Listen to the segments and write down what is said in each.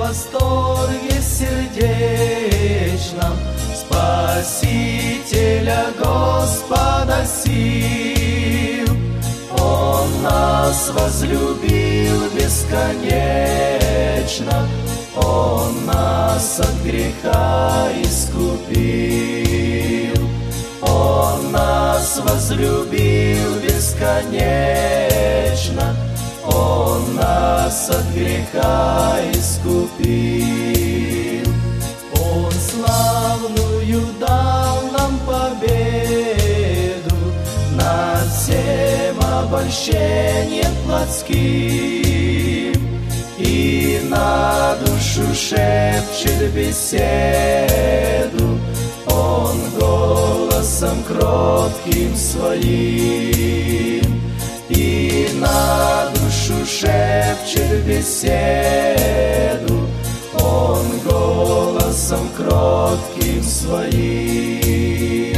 восторге сердечном Спасителя Господа сил. Он нас возлюбил бесконечно, Он нас от греха искупил. Он нас возлюбил бесконечно, Он нас от греха искупил. Он славную дал нам победу над всем обольщением плотским, и на душу шепчет беседу Он голосом кротким своим, и на душу шепчет беседу Он голосом кротким своим.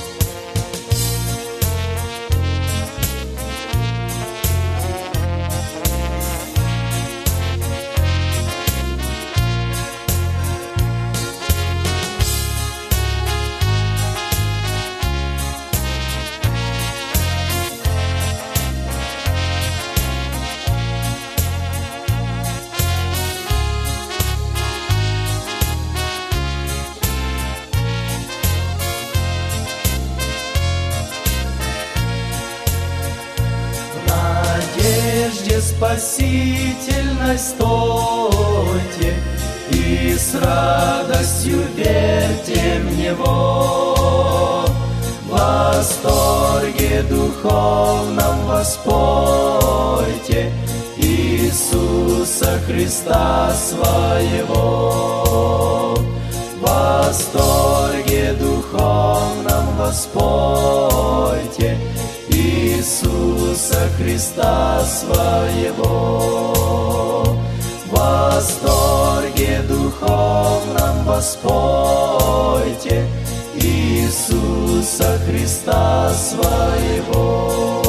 Спасительной стойте и с радостью верьте в Него. В восторге духовном воспойте Иисуса Христа Своего. В восторге духовном воспойте Иисуса Христа Своего. В восторге духовном воспойте Иисуса Христа Своего.